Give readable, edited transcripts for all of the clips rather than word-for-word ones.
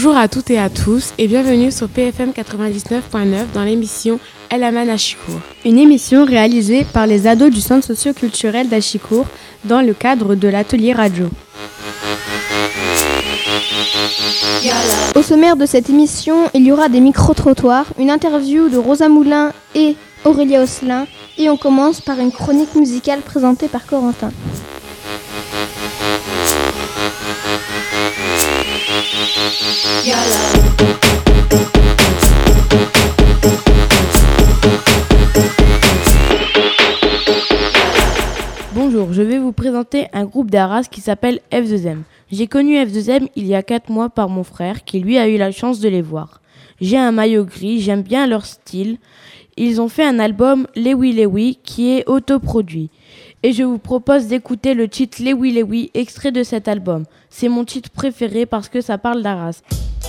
Bonjour à toutes et à tous et bienvenue sur PFM 99.9 dans l'émission El Aman Achikour. Une émission réalisée par les ados du centre socio-culturel d'Achikour dans le cadre de l'atelier radio. Au sommaire de cette émission, il y aura des micro-trottoirs, une interview de Rosa Moulin et Aurélia Osselin et on commence par une chronique musicale présentée par Corentin. Bonjour, je vais vous présenter un groupe d'Arras qui s'appelle F2M. J'ai connu F2M il y a 4 mois par mon frère qui lui a eu la chance de les voir. J'ai un maillot gris, j'aime bien leur style. Ils ont fait un album Lewi Lewi qui est autoproduit. Et je vous propose d'écouter le titre Lewi Lewi, extrait de cet album. C'est mon titre préféré parce que ça parle d'Arras.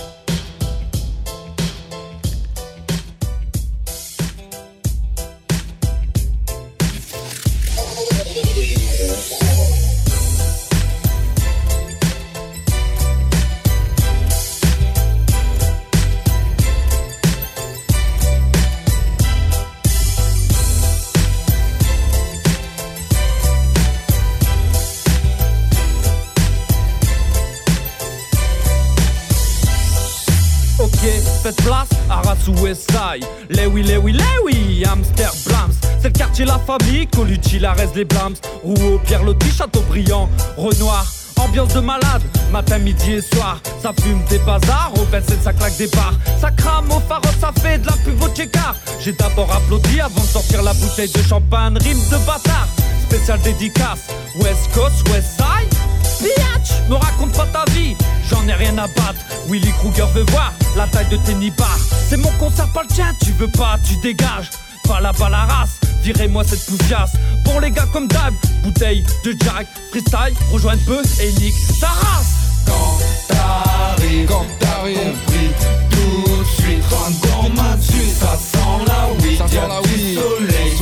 Faites place, Arras ou Westside. Lewi, Lewi, Lewi, Amsterdam. C'est le quartier La Famille, Colucci, Larez, les Blams. Rouault, Pierre Loti, Chateaubriand, Renoir. Ambiance de malade, matin, midi et soir. Ça fume des bazars, au 27 ça claque des bars. Ça crame au phare, ça fait de la pub au check-art. J'ai d'abord applaudi avant de sortir la bouteille de champagne. Rime de bâtard, spécial dédicace. West Coast, Westside. Biatch, me raconte pas ta vie, j'en ai rien à battre. Willy Kruger veut voir la taille de tes nibards. C'est mon concert, pas le tien, tu veux pas, tu dégages. Pas la race, virez-moi cette poufiasse. Pour les gars comme Dab, bouteille de Jack, freestyle, rejoins un peu et nique ta race. Quand t'arrives, compris tout de suite. Rentre dans ma suite, ça sent la weed. Ça sent la weed, soleil,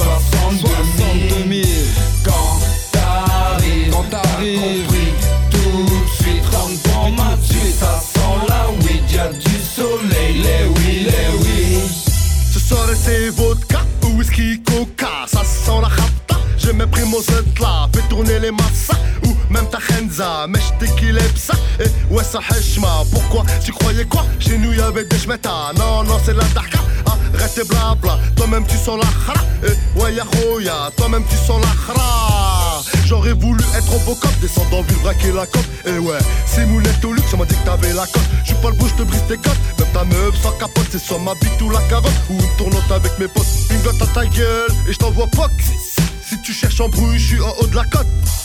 62 000. Quand t'arrives, compris tout de suite. Rentre dans ma suite, ça sent la weed. Y'a du soleil, Lewi. Ce soir c'est vodka, whisky, coca. Ça sent la chapta, j'ai mes primos là. Fais tourner les massas ou même ta khenza. Mais j't'équilibre ça, et ouais ça heshma. Pourquoi, tu croyais quoi? Chez nous y'avait des jmeta. Non, c'est la darka, arrête tes blabla. Toi-même tu sens la khara, et ouais ya, toi-même tu sens la khara. J'aurais voulu être Robocop, descendre en ville, braquer la cote. Et ouais, Simounette au luxe, on m'a dit que t'avais la cote. J'suis pas le bouche, te brise tes côtes. Même ta meuf sans capote, c'est sur ma bite ou la carotte. Ou une tournante avec mes potes. Une gotte à ta gueule, et j't'envoie poc. Si tu cherches en bruit, j'suis en haut de la côte.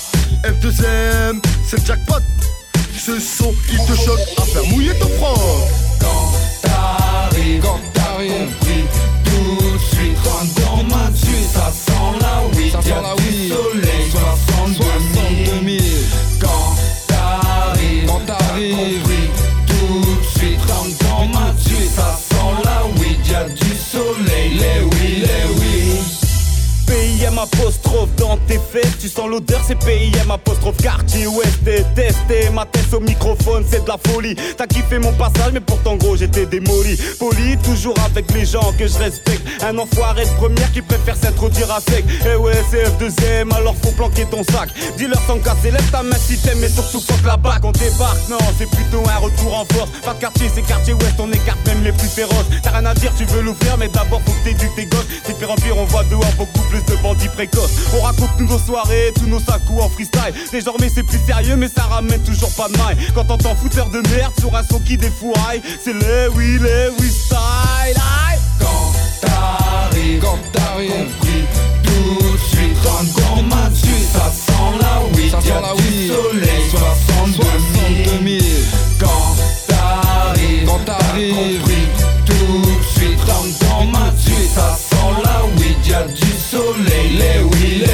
F2M, c'est le jackpot. Ce son, il te choque à faire mouiller ton front. Quand t'arrives, compris tout de suite. Rentre dans ma suite, ça sent la weed. Ça sent la weed, soleil, 62 000. Quand t'arrives, compris tout de suite. Rentre dans ma suite, ça sent la weed. Y'a du soleil, Lewi. PIM apostrophe dans tes fesses, tu sens l'odeur, c'est PIM apostrophe quartier ouest. Testé, ma tête au microphone, c'est de la folie. T'as kiffé mon passage, mais pourtant gros j'étais démoli. Poli, toujours avec les gens que je respecte. Un enfoiré de première qui préfère s'introduire à sec. Eh ouais, c'est F2M, alors faut planquer ton sac. Dis-leur sans casser, lève ta main si t'aimes, mais surtout fuck la bac. On débarque, non, c'est plutôt un retour en force. Pas de quartier, c'est quartier ouest, on écarte même les plus féroces. T'as rien à dire, tu veux l'ouvrir, mais d'abord faut que t'éduques tes gosses. C'est pire en pire, on voit dehors beaucoup plus de bandits précoces. On raconte tous nos soirées, tous nos sacs-coups en freestyle. Désormais c'est plus sérieux mais ça ramène toujours pas de maille. Quand t'entends fouteur de merde sur un son qui défouraille, c'est Lewi style. Quand t'arrives, compris tout de suite. Rentre dans ma suite, ça sent la weed. Y'a du soleil, 62 000. Quand t'arrives, compris tout de suite. Rentre dans ma suite, ça sent la weed. Y'a du soleil, Lewi.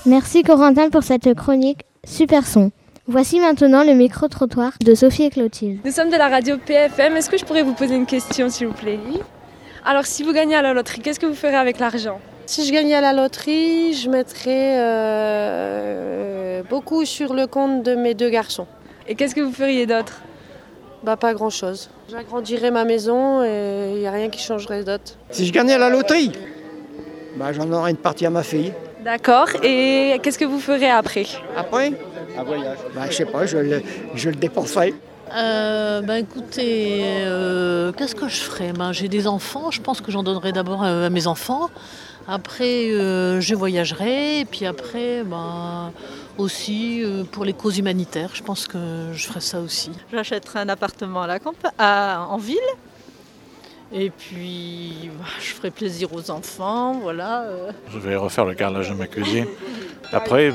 Merci Corentin pour cette chronique super son. Voici maintenant le micro-trottoir de Sophie et Clotilde. Nous sommes de la radio PFM. Est-ce que je pourrais vous poser une question, s'il vous plaît? Alors, si vous gagnez à la loterie, qu'est-ce que vous ferez avec l'argent? Si je gagnais à la loterie, je mettrais beaucoup sur le compte de mes 2 garçons. Et qu'est-ce que vous feriez d'autre? Pas grand-chose. J'agrandirais ma maison et il n'y a rien qui changerait d'autre. Si je gagnais à la loterie, j'en aurais une partie à ma fille. D'accord. Et qu'est-ce que vous ferez après? Après, un voyage. Je sais pas, je le dépenserai. Écoutez, qu'est-ce que je ferais? J'ai des enfants, je pense que j'en donnerai d'abord à mes enfants. Après, je voyagerai. Et puis après, aussi pour les causes humanitaires, je pense que je ferai ça aussi. J'achèterai un appartement en ville. Et puis, je ferai plaisir aux enfants, voilà. Je vais refaire le carrelage de ma cuisine. Après,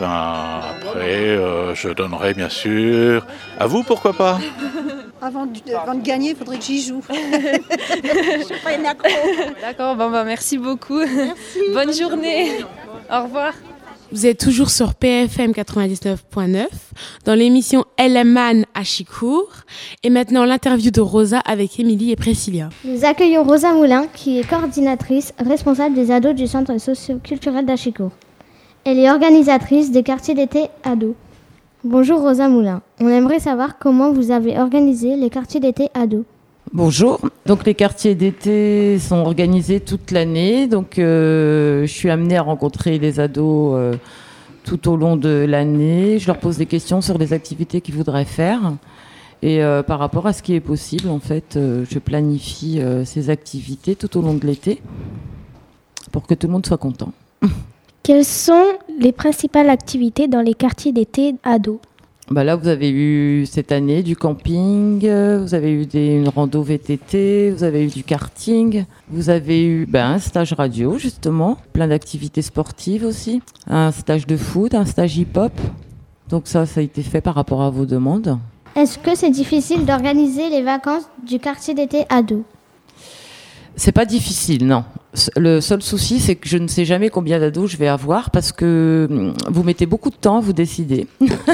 je donnerai bien sûr. À vous, pourquoi pas? Avant de gagner, il faudrait que j'y joue. Je suis pas une accro. D'accord, merci beaucoup. Merci, bonne journée. Au revoir. Vous êtes toujours sur PFM 99.9 dans l'émission Elaman à Chicourt. Et maintenant, l'interview de Rosa avec Émilie et Priscilla. Nous accueillons Rosa Moulin, qui est coordinatrice responsable des ados du centre socio-culturel d'Achicourt. Elle est organisatrice des quartiers d'été ados. Bonjour Rosa Moulin. On aimerait savoir comment vous avez organisé les quartiers d'été ados. Bonjour. Donc les quartiers d'été sont organisés toute l'année. Donc je suis amenée à rencontrer les ados tout au long de l'année. Je leur pose des questions sur les activités qu'ils voudraient faire. Et par rapport à ce qui est possible, en fait, je planifie ces activités tout au long de l'été pour que tout le monde soit content. Quelles sont les principales activités dans les quartiers d'été ados ? Là, vous avez eu cette année du camping, vous avez eu une rando VTT, vous avez eu du karting, vous avez eu un stage radio, justement, plein d'activités sportives aussi, un stage de foot, un stage hip-hop. Donc ça a été fait par rapport à vos demandes. Est-ce que c'est difficile d'organiser les vacances du quartier d'été ado ? C'est pas difficile, non. Le seul souci, c'est que je ne sais jamais combien d'ados je vais avoir parce que vous mettez beaucoup de temps à vous décider.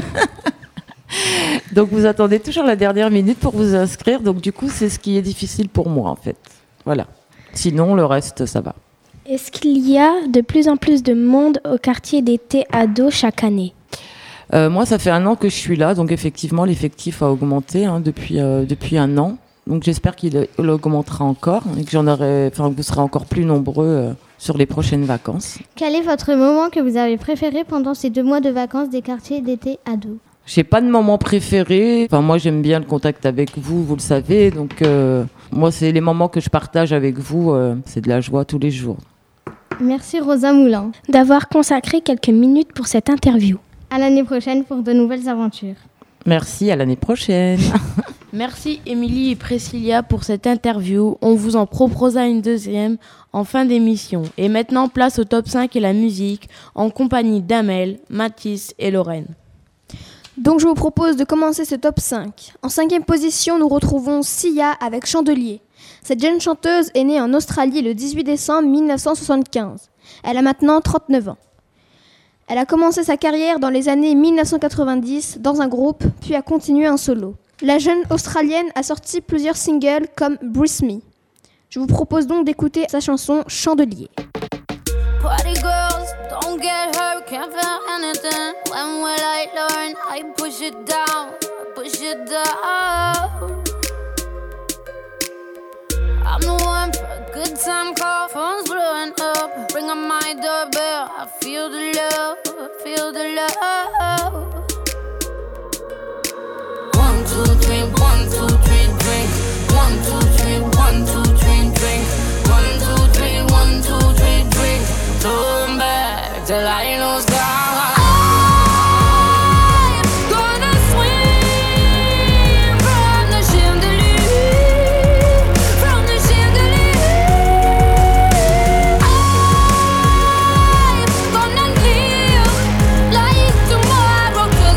Donc vous attendez toujours la dernière minute pour vous inscrire. Donc du coup, c'est ce qui est difficile pour moi en fait. Voilà. Sinon, le reste, ça va. Est-ce qu'il y a de plus en plus de monde au quartier d'été ado chaque année ? Moi, ça fait 1 an que je suis là. Donc effectivement, l'effectif a augmenté depuis 1 an. Donc j'espère qu'il augmentera encore et que vous serez encore plus nombreux sur les prochaines vacances. Quel est votre moment que vous avez préféré pendant ces 2 mois de vacances des quartiers d'été ados ? J'ai pas de moment préféré. Moi, j'aime bien le contact avec vous, vous le savez. Donc, moi, c'est les moments que je partage avec vous. C'est de la joie tous les jours. Merci Rosa Moulin d'avoir consacré quelques minutes pour cette interview. À l'année prochaine pour de nouvelles aventures. Merci, à l'année prochaine. Merci Émilie et Priscilla pour cette interview. On vous en proposera une deuxième en fin d'émission. Et maintenant, place au top 5 et la musique en compagnie d'Amel, Mathis et Lorraine. Donc je vous propose de commencer ce top 5. En 5e position, nous retrouvons Sia avec Chandelier. Cette jeune chanteuse est née en Australie le 18 décembre 1975. Elle a maintenant 39 ans. Elle a commencé sa carrière dans les années 1990 dans un groupe, puis a continué en solo. La jeune Australienne a sorti plusieurs singles comme Breathe Me. Je vous propose donc d'écouter sa chanson Chandelier. Party girls, don't get hurt, can't feel anything. When will I learn? I push it down, push it down. I'm the one for a good time call, phone's blowing up. Ring on my doorbell, I feel the love, I feel the love. 1, 2, 3, 1, 2, 3, drink. 1, 2, 3, 1, 2, 3, drink. 1, 2, 3, 1, 2, 3, drink. Turn back till I lose God. Like tomorrow.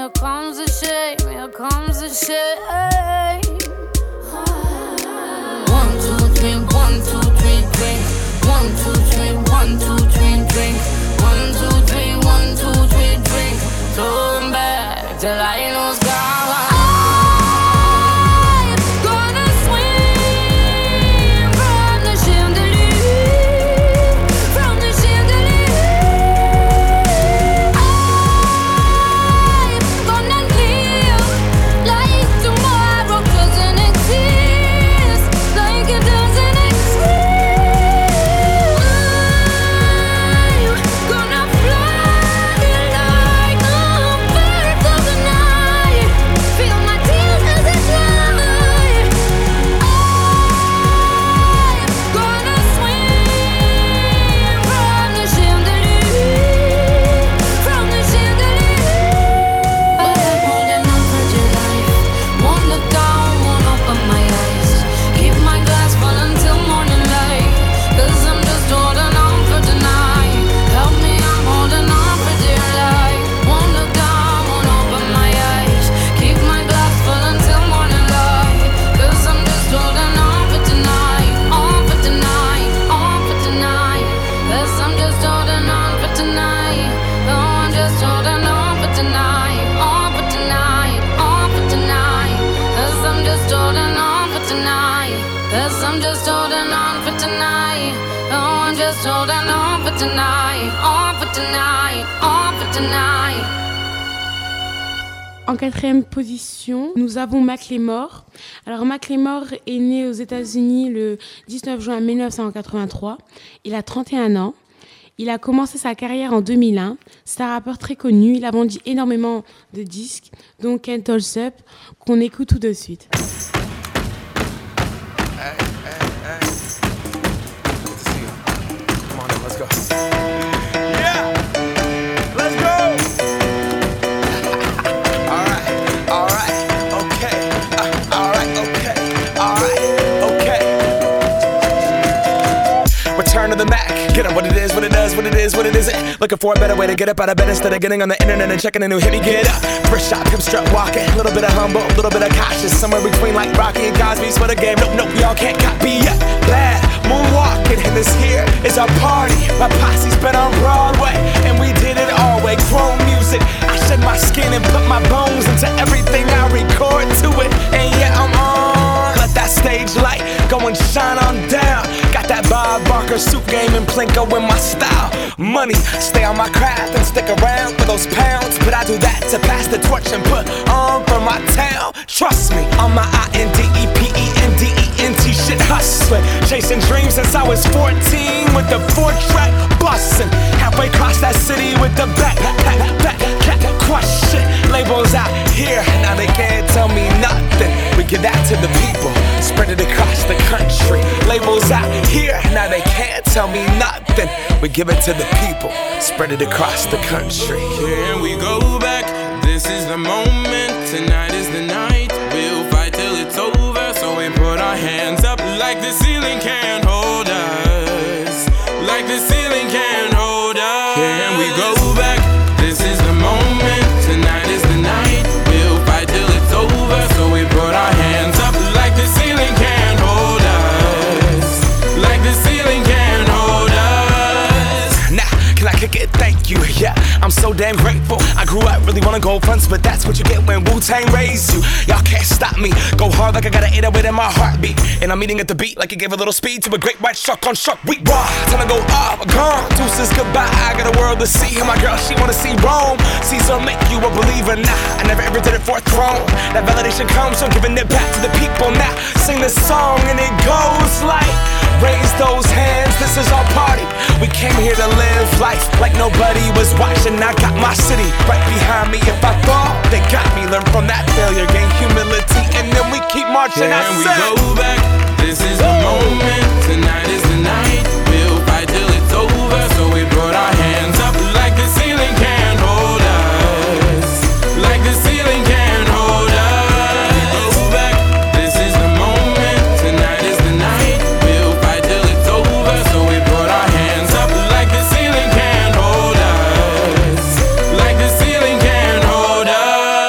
here comes the shame, here comes the shame. 1, 2, 3, 1, 2, 3, drink. 1, 2, 3, 1, 2, 3, drink. 1, 2, 3, 1, 2, 3, drink. Turn back till I lose God. En quatrième position, nous avons Macklemore. Alors Macklemore est né aux États-Unis le 19 juin 1983. Il a 31 ans. Il a commencé sa carrière en 2001. C'est un rappeur très connu. Il a vendu énormément de disques, dont Can't Hold Up, qu'on écoute tout de suite. To the Mac, get up what it is, what it does, what it is, what it isn't. Looking for a better way to get up out of bed instead of getting on the internet and checking a new hit. Me get up, first shot, come strut walking. Little bit of humble, little bit of cautious. Somewhere between like Rocky and Cosby's for the game. Nope, y'all can't copy yet. Bad moonwalking, and this here is our party. My posse's been on Broadway, and we did it all way. Chrome music, I shed my skin and put my bones into everything I record to it. And yeah, I'm on. Let that stage light go and shine on down. Got that Bob Barker suit game and Plinko in my style. Money, stay on my craft and stick around for those pounds. But I do that to pass the torch and put on for my town. Trust me, on my INDEPENDENT shit hustling. Chasing dreams since I was 14 with the 4-track bustin'. Halfway across that city with the back crush shit. Labels out here, now they can't tell me nothing. We give that to the people, spread it across the country. Labels out here, now they can't tell me nothing. We give it to the people, spread it across the country. Here we go back, this is the moment. Tonight is the night, we'll fight till it's over. So we put our hands up like the ceiling can't hold us. Like the ceiling can't hold us. Here we go back, this is the moment. Tonight is the night, we'll fight till it's over. So we put our hands up like the ceiling can't hold us. Like the ceiling can't hold us. Nah, can I kick it? Thank you, yeah, I'm so damn grateful. I grew up really wanna go fronts, but that's what you get when Wu-Tang raised you. Y'all can't stop me, go hard like I got an 808 in my heartbeat. And I'm eating at the beat like it gave a little speed to a great white shark on shark week. Raw, time to go up, gone, deuces goodbye. I got a world to see, and my girl, she wanna see Rome. Caesar make you a believer, nah, I never ever did it for a throne. That validation comes from giving it back to the people. Now, sing this song and it goes like, raise those hands, this is our party. We came here to live life like nobody was watching. I got my city right behind me. If I fall, they got me. Learn from that failure, gain humility, and then we keep marching. Can we go back? This is the moment. Tonight is the night. We'll fight till it's over. So we put our hands up like the ceiling can't hold us. Like the ceiling can't hold us. Go back. This is the moment. Tonight is the night. We'll fight till it's over. So we put our hands up like the ceiling can't hold us. Like the ceiling can't hold us.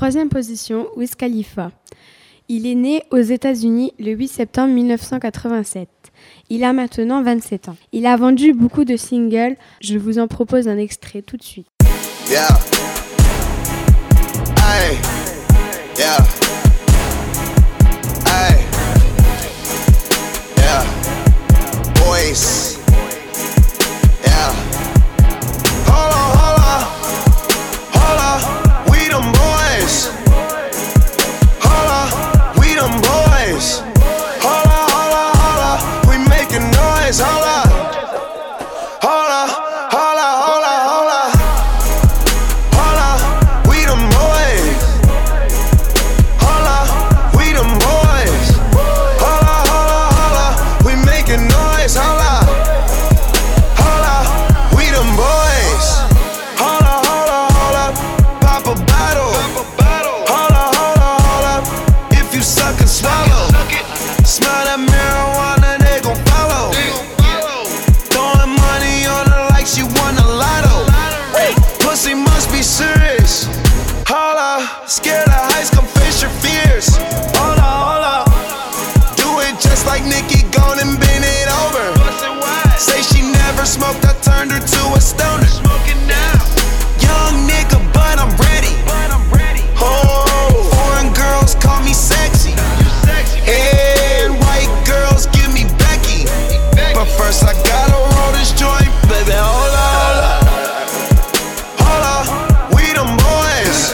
troisième position, Wiz Khalifa. Il est né aux États-Unis le 8 septembre 1987. Il a maintenant 27 ans. Il a vendu beaucoup de singles. Je vous en propose un extrait tout de suite. Yeah. Hey. Yeah. Hey. Yeah. Boys. Yeah. Hold on. We them boys. Hold on. We them boys. Hold on. We making noise. Hold on. Scared of heights, come face your fears. Hold up. Do it just like Nicki, gone and bend it over. Say she never smoked, I turned her to a stoner. Young nigga, but I'm ready. Oh, foreign girls call me sexy. And white girls give me Becky. But first I gotta roll this joint, baby. Hold up. We them boys.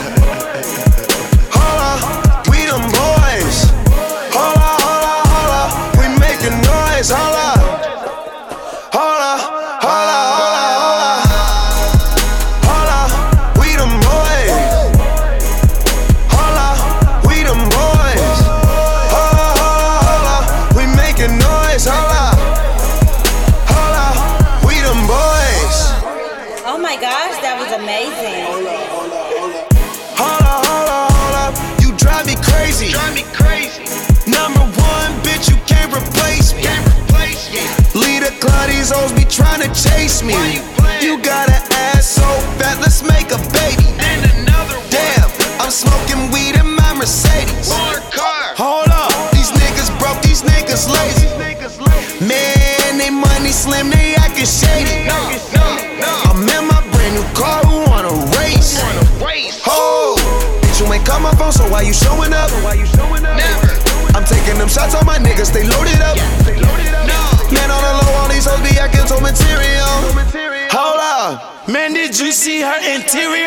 These hoes be tryna chase me. You got an ass so fat, let's make a baby. Damn, I'm smoking weed in my Mercedes. Hold up, these niggas broke, these niggas lazy. Man, they money slim, they actin' shady. I'm in my brand new car, who wanna race? Oh, bitch, you ain't call my phone, so why you showing up? Never. I'm taking them shots on my niggas, they loaded up. Man on the low, all these hoes be acting so material. Hold up, man, did you see her interior?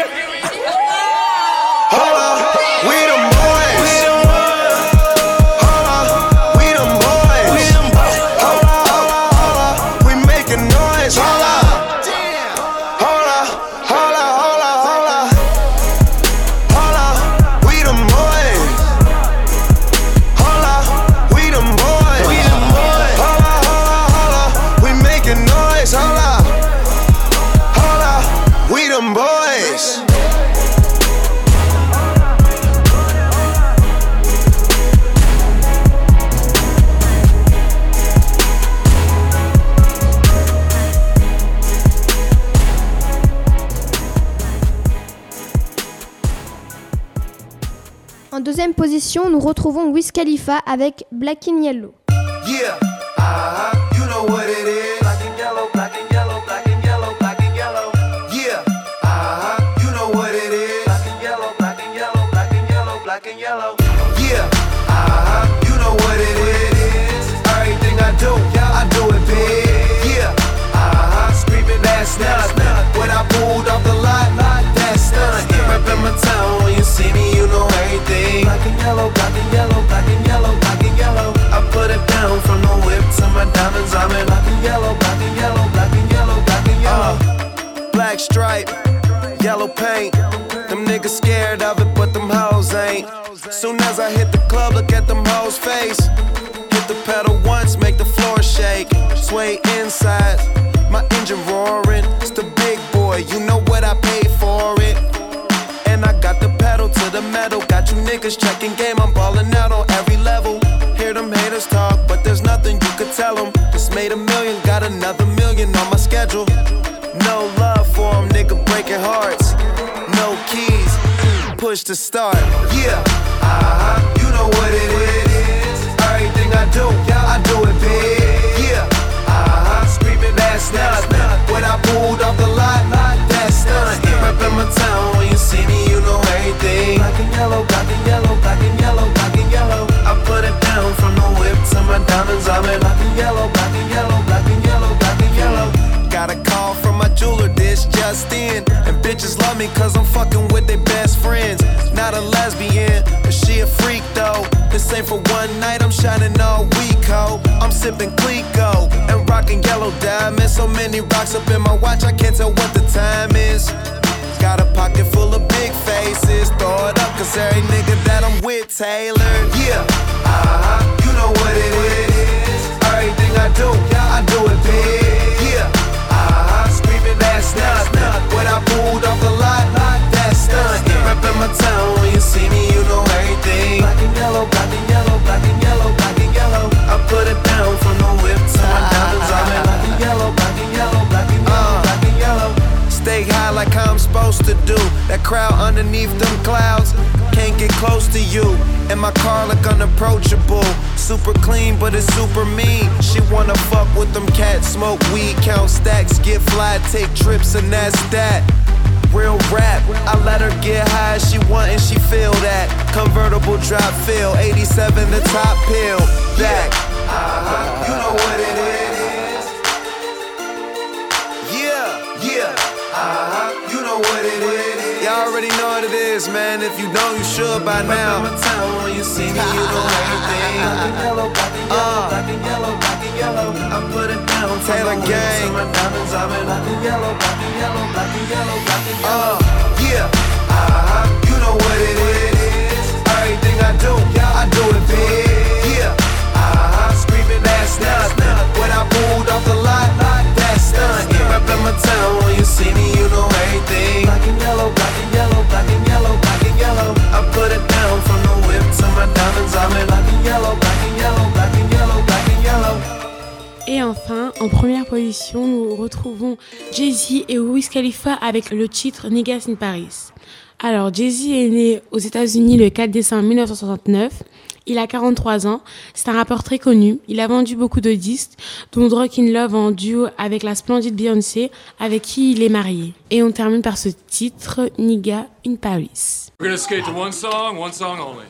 Hold up, we them boys. Hold up, we them boys. Hold up, we making noise. Hold up. En deuxième position, nous retrouvons Wiz Khalifa avec Black and Yellow. Yeah, you know what it is. Black and yellow, black and yellow, black and yellow, black and yellow. Yeah, you know what it is. Black and yellow, black and yellow, black and yellow, black and yellow. Yeah, you know what it is. Everything I do it big. Yeah, screaming that's nothing. When I pulled off the lot, that's nothing. Reppin' my town, when you see me, you know everything. Black and yellow, black and yellow, black and yellow, black and yellow. I put it down from the whip to my diamonds. I'm in black and yellow, black and yellow, black and yellow, black and yellow. Black stripe, yellow paint. Them niggas scared of it, but them hoes ain't. Soon as I hit the club, look at them hoes' face. Hit the pedal once, make the floor shake. Sway inside, my engine roaring. It's the big boy, you know what I paid for it. And I got the pedal to the metal. Got you niggas checking game, I'm ballin' out on every level. Hear them haters talk, but there's nothing you could tell them. Just made $1 million, got another $1 million on my schedule. No love for them, nigga breaking hearts. No keys, push to start. Yeah, you know what it is. Everything I do it big. Yeah, screaming that's nothing. When I pulled off the lot, that's nothing. Reppin' my town, when you see me, you know everything. Black and yellow, black and yellow, black and yellow, black and yellow. I put it down from the whip to my diamonds. I'm in black and yellow, black and yellow, black and yellow, black and yellow. Got a call from my jeweler, this just in. And bitches love me cause I'm fucking with their best friends. Not a lesbian, but she a freak though. This ain't for one night, I'm shining all week, ho. I'm sipping Clico and rocking yellow diamonds. So many rocks up in my watch, I can't tell what the time is. Got a pocket full of big faces. Throw it up cause every nigga that I'm with Taylor. Yeah, you know what it is. Everything I do it big. Yeah, screaming that's nothing. When I pulled off the lot, that's nothing. Reppin' my town, when you see me, you know everything. Black and yellow, black and yellow, black and yellow, black and yellow. I put it down from the whip to my diamonds. I'm in black and yellow, black and yellow, black and yellow, black and yellow. Stay high like how I'm supposed to do. That crowd underneath them clouds can't get close to you. And my car look unapproachable. Super clean, but it's super mean. She wanna fuck with them cats, smoke weed, count stacks, get fly, take trips, and that's that. Real rap, I let her get high as she want and she feel that. Convertible drop feel, 87 the top pill. Back, you know what it is. Yeah, you know what it is. Y'all already know what it is, man. If you know, you should by now. My town, when you see me, you know everything. Black and yellow, black and yellow, black and yellow, black and yellow. I put it down, Taylor Gang. My diamonds, I'm in black and yellow, black and yellow, black and yellow, black and yellow. Yeah, you know what it is. Everything I do it big. Yeah, screaming that's nothing. When I pulled off the lot, that's nothing. Reppin' my town, when you see me, you know everything. Black and yellow, black and yellow, black and yellow, black and yellow. I put it down from the whip to my diamonds. I'm in black and yellow, black and yellow, black and yellow, black and yellow. Et enfin, en première position, nous retrouvons Jay-Z et Wiz Khalifa avec le titre Niggas in Paris. Alors, Jay-Z est né aux États-Unis le 4 décembre 1969. Il a 43 ans. C'est un rappeur très connu. Il a vendu beaucoup de disques, dont Drunk in Love en duo avec la splendide Beyoncé, avec qui il est marié. Et on termine par ce titre, Nigga in Paris. We're gonna skate to one song only.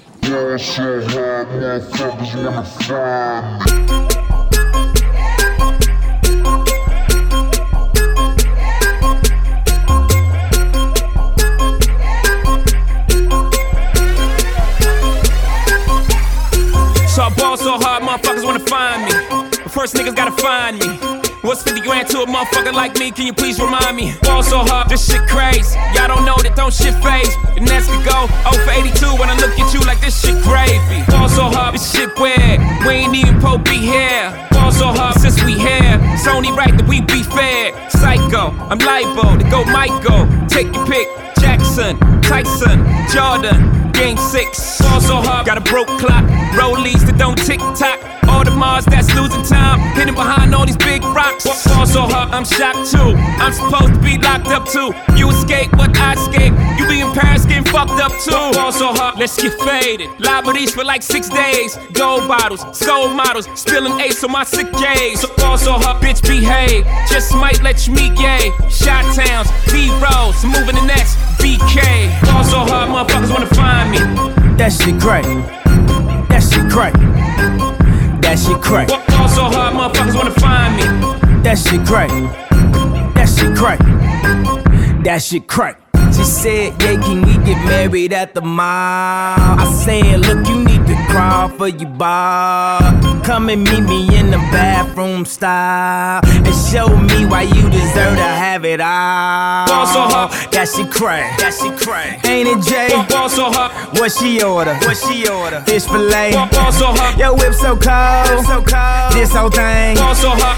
So I ball so hard, motherfuckers wanna find me. But first niggas gotta find me. What's 50 grand to a motherfucker like me? Can you please remind me? Ball so hard, this shit crazy. Y'all don't know that don't shit phase. And that's could go 0 for 82 when I look at you like this shit gravy. Ball so hard, this shit weird. We ain't even po be here. Ball so hard since we here. It's only right that we be fair. Psycho, I'm liable to go Michael. Take your pick. Jackson, Tyson, Jordan, Game 6. Ball so hard, got a broke clock. Rollies that don't tick-tock. All the Mars that's losing time. Hidden behind all these big rocks. Ball so hard, I'm shocked too. I'm supposed to be locked up too. You escape, but I escape. You be in Paris getting fucked up too. Ball so hard, let's get faded. Liberties for like 6 days. Gold bottles, soul models. Spilling ace on my sick days. So ball so hard, bitch behave. Just might let you meet gay. Shot towns, B-rolls, moving the next BK. Ball so hard, motherfuckers wanna find me. That shit crack. That shit crack. That shit crack. Ball so hard, motherfuckers wanna find me. That shit crack. That shit crack. That shit crack. She said, yeah, can we get married at the mall? I said, look, you need to crawl for your bar. Come and meet me in the bathroom style and show me why you deserve to have it all. Ball so hard. That shit crack. That shit crack. Ain't it, Jay? Ball so hard. What she order? What she order? Fish fillet. Ball so hard. Your whip so cold. So cold. This whole thing. Ball so hard.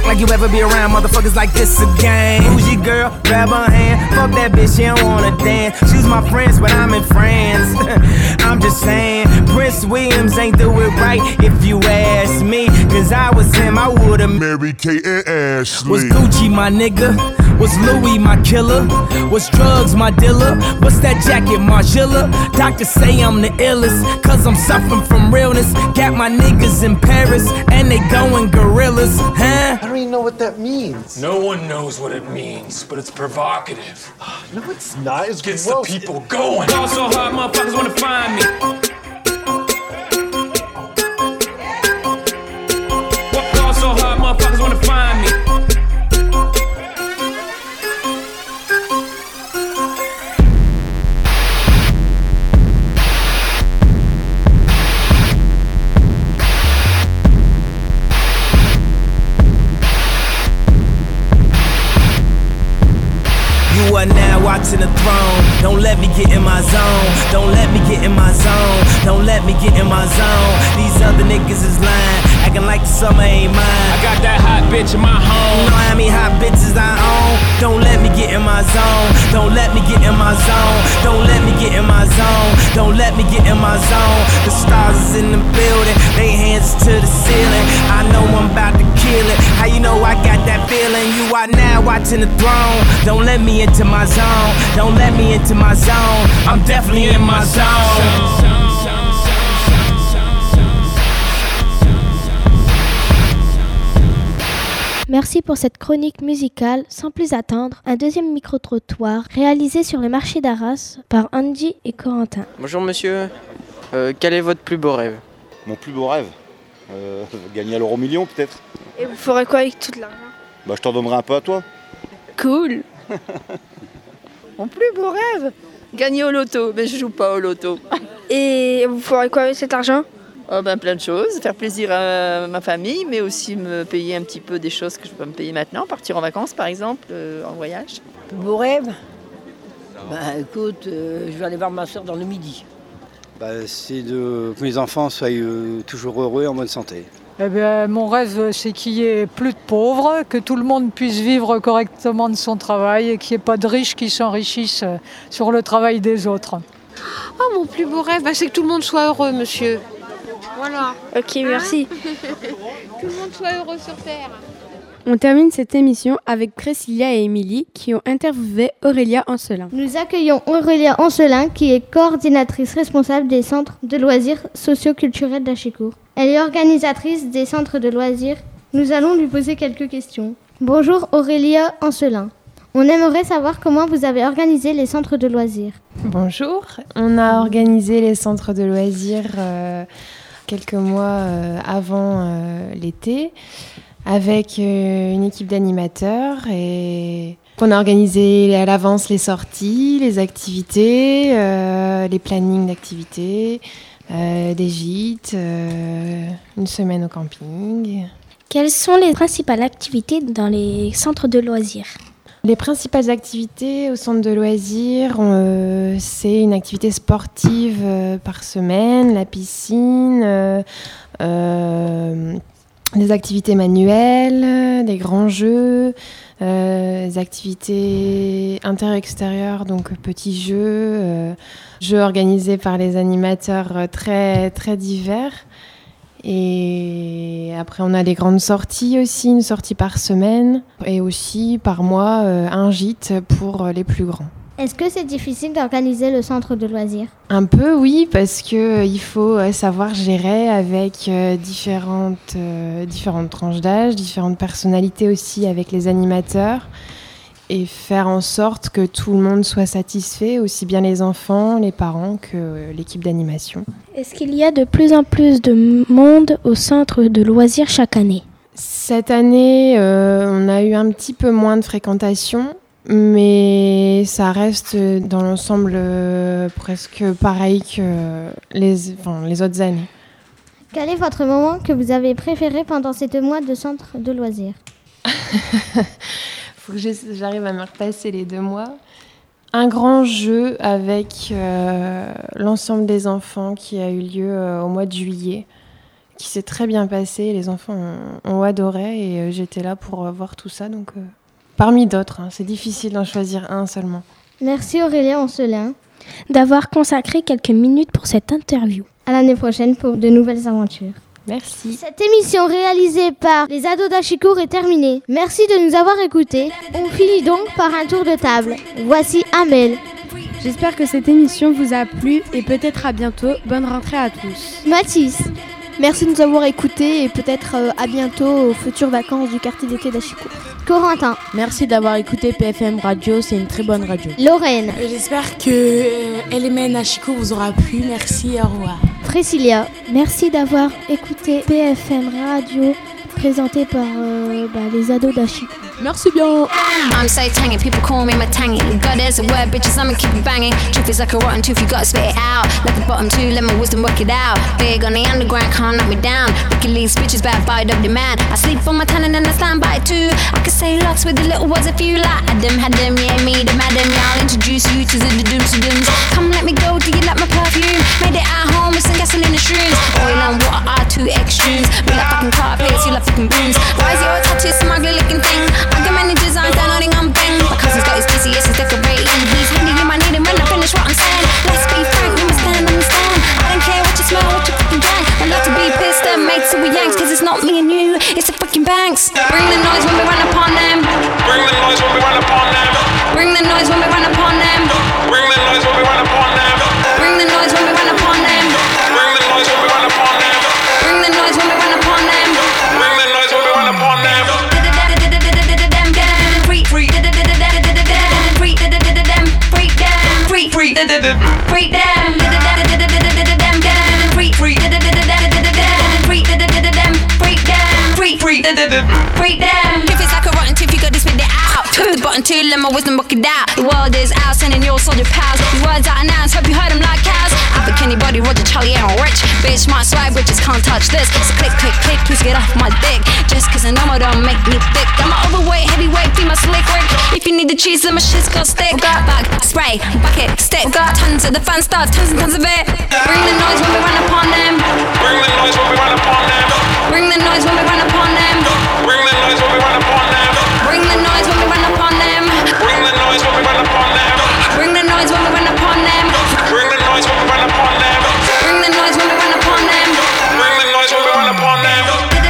like you ever be around motherfuckers like this again. Who's your girl? Grab her hand. Fuck that bitch, she don't wanna dance. She's my friends, but I'm in France. I'm just saying, Prince Williams ain't do it right if you ask me. Cause I was him, I would've married Kate and Ashley. Was Gucci my nigga? Was Louis my killer? Was drugs my dealer? What's that jacket, Margiela? Doctors say I'm the illest, cause I'm suffering from realness. Got my niggas in Paris, and they going gorillas, huh? I don't even know what that means. No one knows what it means, but it's provocative. No, it's not. It gets the people going. Ball so hard, motherfuckers wanna find me. Ball so hard, motherfuckers wanna find me. You are now watching the throne. Don't let me get in my zone. Don't let me get in my zone. Don't let me get in my zone. These other niggas is lying, acting like the summer ain't mine. I got that hot bitch in my home. You know how many hot bitches I own? Don't let me get in my zone. Don't let me get in my zone. Don't let me get in my zone. Don't let me get in my zone. The stars is in the building, they hands to the ceiling. I know I'm about to kill it. How you know I got that feeling? You are now watching the throne. Don't let me into my zone. Don't let me into my zone. I'm definitely in my zone. Merci pour cette chronique musicale. Sans plus attendre, un deuxième micro-trottoir réalisé sur le marché d'Arras par Andy et Corentin. Bonjour monsieur, quel est votre plus beau rêve? Mon plus beau rêve gagner à l'euro million peut-être. Et vous ferez quoi avec tout l'argent? Bah je t'en donnerai un peu à toi. Cool. Mon plus beau rêve, gagner au loto, mais je joue pas au loto. Et vous ferez quoi avec cet argent? Plein de choses, faire plaisir à ma famille, mais aussi me payer un petit peu des choses que je peux me payer maintenant, partir en vacances par exemple, en voyage. Plus beau rêve? Écoute, je vais aller voir ma soeur dans le midi. C'est que mes enfants soient toujours heureux et en bonne santé. Mon rêve, c'est qu'il n'y ait plus de pauvres, que tout le monde puisse vivre correctement de son travail et qu'il n'y ait pas de riches qui s'enrichissent sur le travail des autres. Mon plus beau rêve, c'est que tout le monde soit heureux, monsieur. Voilà. Ok, merci. Que tout le monde soit heureux sur Terre. On termine cette émission avec Priscilla et Émilie qui ont interviewé Aurélia Ancelin. Nous accueillons Aurélia Ancelin qui est coordinatrice responsable des centres de loisirs socio-culturels d'Achicourt. Elle est organisatrice des centres de loisirs. Nous allons lui poser quelques questions. Bonjour Aurélia Ancelin. On aimerait savoir comment vous avez organisé les centres de loisirs. Bonjour. On a organisé les centres de loisirs quelques mois avant l'été avec une équipe d'animateurs et on a organisé à l'avance les sorties, les activités, les plannings d'activités, des gîtes, une semaine au camping. Quelles sont les principales activités dans les centres de loisirs ? Les principales activités au centre de loisirs, c'est une activité sportive par semaine, la piscine, des activités manuelles, des grands jeux, des activités inter-extérieures, donc petits jeux, jeux organisés par les animateurs très, très divers. Et après, on a les grandes sorties aussi, une sortie par semaine et aussi par mois, un gîte pour les plus grands. Est-ce que c'est difficile d'organiser le centre de loisirs ? Un peu, oui, parce qu'il faut savoir gérer avec différentes tranches d'âge, différentes personnalités aussi avec les animateurs et faire en sorte que tout le monde soit satisfait, aussi bien les enfants, les parents que l'équipe d'animation. Est-ce qu'il y a de plus en plus de monde au centre de loisirs chaque année ? Cette année, on a eu un petit peu moins de fréquentation, mais ça reste dans l'ensemble presque pareil que les autres années. Quel est votre moment que vous avez préféré pendant ces 2 mois de centre de loisirs ? Faut que j'arrive à me repasser les 2 mois. Un grand jeu avec l'ensemble des enfants qui a eu lieu au mois de juillet, qui s'est très bien passé. Les enfants ont adoré et j'étais là pour voir tout ça. Donc, parmi d'autres, c'est difficile d'en choisir un seulement. Merci Aurélien Ancelin d'avoir consacré quelques minutes pour cette interview. À l'année prochaine pour de nouvelles aventures. Merci. Cette émission réalisée par les ados d'Achicourt est terminée. Merci de nous avoir écoutés. On finit donc par un tour de table. Voici Amel. J'espère que cette émission vous a plu et peut-être à bientôt. Bonne rentrée à tous. Mathis. Merci de nous avoir écoutés et peut-être à bientôt aux futures vacances du quartier d'été d'Achicourt. Corentin. Merci d'avoir écouté PFM Radio, c'est une très bonne radio. Lorraine. J'espère que LMN Achicourt vous aura plu. Merci, au revoir. Priscilla. Merci d'avoir écouté PFM Radio, présenté par les ados d'Achicourt. Merci bien. I'm so tangy, people call me my tangy. God, there's a word, bitches, I'ma keep it banging. Truth is like a rotten tooth, you gotta spit it out. Let the bottom two, let my wisdom work it out. Big on the underground, can't knock me down. Wicked leads, bitches, better buy it up demand. I sleep on my talent and I stand by it too. I could say lots with the little words if you like. Adam, had them, yeah, me, the madam, yeah. I'll introduce you to the dooms. Come let me go, do you like my perfume? Made it at home with some gasoline and shrooms. Oil and water are two extremes. We like fucking car plates, you like fucking brooms. Why is your tattoo smugly looking thing? I got many designs down on I'm bang. My cousin's got his GCS, he's decorating. He's handy, you might need him when I finish what I'm saying. Let's be frank, we must stand on the stand. I don't care what you smell, what you fucking drank. I love to be pissed and made till we yanks. Cause it's not me and you, it's the fucking banks. Bring the noise when we run upon them. Bring the noise when we run upon them. Bring the noise when we run upon them. Bring the noise when we run upon them. Bring the noise when we run upon them. Bring the noise when we run upon them. Bring the noise when we run upon them. Bring the noise when we run upon them. Freak them. If it's like a rotten tooth, you gotta spit it out. Took the button too, let my wisdom work it out. The world is out, sending your soldier pals. These words out of nouns, hope you heard them like cows. Alpha Kenny Body, Roger Charlie, and Rich. Bitch, my swag, bitches can't touch this. So click, click, click, please get off my dick. Just cause I know I don't make me thick. I'm an overweight, heavyweight, female slick Rick. If you need the cheese, then my shit's got stick. Got bag, spray, bucket, stick. Got tons of the fun stuff, tons and tons of it. Bring the noise when we run upon them. Bring the noise when we run upon them. Bring the noise when we run upon them. Bring the noise when we run upon them. Bring the noise when we run upon them. Bring the noise when we run upon them. Bring the noise when we run upon them. Bring the noise when we run upon them. Bring the noise when we run upon them. Bring the noise when we run upon them.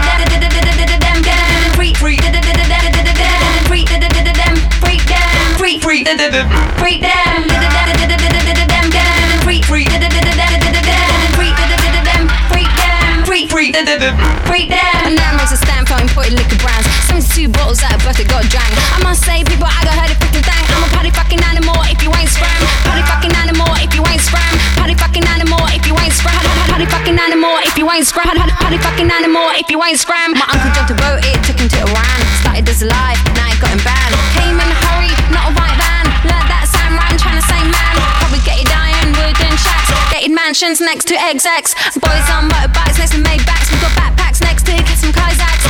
Freak them. Freak them. And now makes a stand for imported liquor brands. 72 bottles out of birthday got drank. I must say, people, I got heard it freaking thing. I'm a party fucking animal if you ain't scram. Party fucking animal if you ain't scram. Party fucking animal if you ain't scram. Party fucking animal if you ain't scram. Party fucking animal if you ain't scram. My uncle jumped a boat, it took him to Iran. Started as a lie, now it got him banned. Came in a hurry, not a white van. Learned that Sam Ryan trying to say man. Probably get it dying, wooden shacks. Gated mansions next to XX. Boys on motorbikes next to Maybachs. We got backpacks next to get some Kazaks.